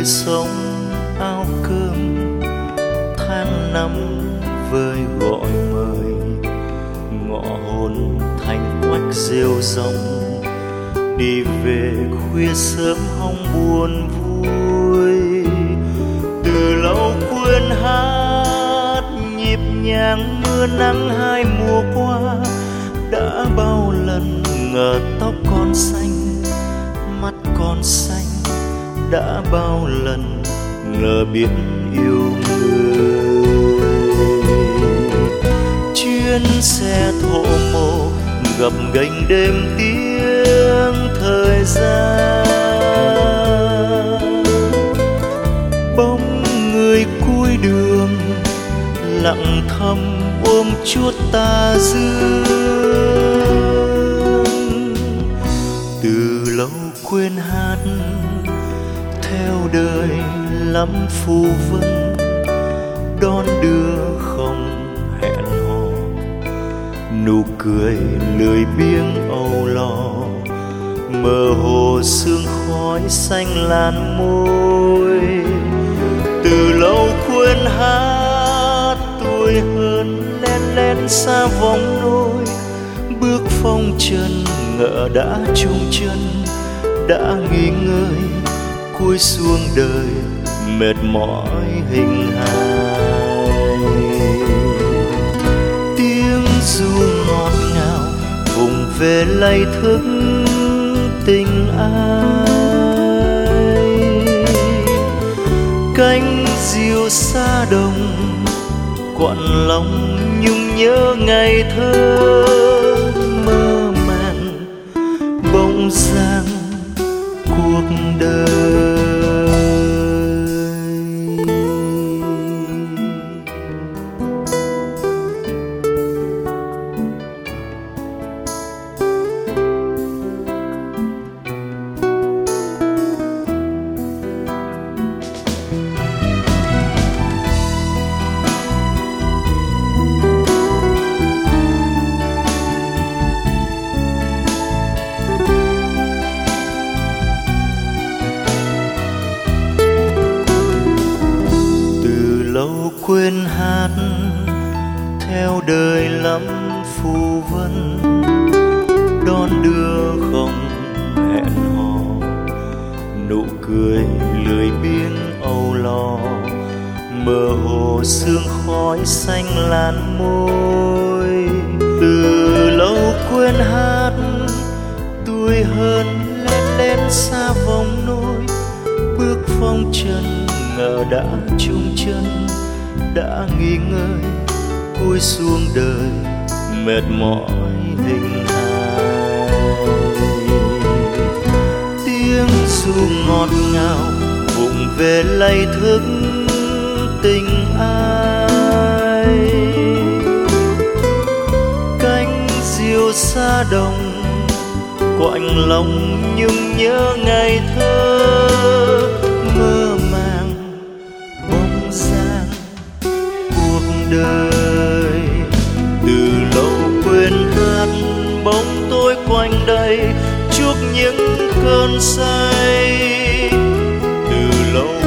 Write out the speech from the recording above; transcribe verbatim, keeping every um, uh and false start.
sống áo cơm, tháng năm vơi gọi mời, ngọ hôn thành quách rêu rong, đi về khuya sớm hong buồn vui. Từ lâu quên hát nhịp nhàng mưa nắng hai mùa qua, đã bao lần ngờ tóc con xanh, mắt con xanh, đã bao lần ngờ biết yêu người. Chuyến xe thổ mộ gập ghềnh đêm tiếng thời gian, bóng người cuối đường lặng thầm ôm chuốt ta dương. Từ lâu quên hát theo đời lắm phù vân, đón đưa không hẹn hò, nụ cười lười biếng âu lo, mơ hồ sương khói xanh làn môi. Từ lâu quên hát tuổi hơn len lén xa vòng nôi, bước phong trần ngỡ đã chung chân, đã nghỉ ngơi cúi xuống đời mệt mỏi hình hài. Tiếng ru ngọt ngào vùng về lay thức tình ai, cánh diều xa đồng quặn lòng nhung nhớ ngày thơ. Mơ màng bỗng dang cuộc đời. Quên hát theo đời lắm phù vân, đón đưa không hẹn hò, nụ cười lười biếng âu lo, mơ hồ sương khói xanh làn môi. Từ lâu quên hát tuổi hơn len lén xa vòng nôi, bước phong trần ngờ đã chung chân, đã nghỉ ngơi cúi xuống đời mệt mỏi hình hài. Tiếng ru ngọt ngào vụng về lay thức tình ai, cánh diều xa đồng quạnh lòng nhung nhớ ngày thơ. Mơ màng bóng dáng đời, từ lâu quên hát bóng tối quanh đây chuốc những cơn say. Từ lâu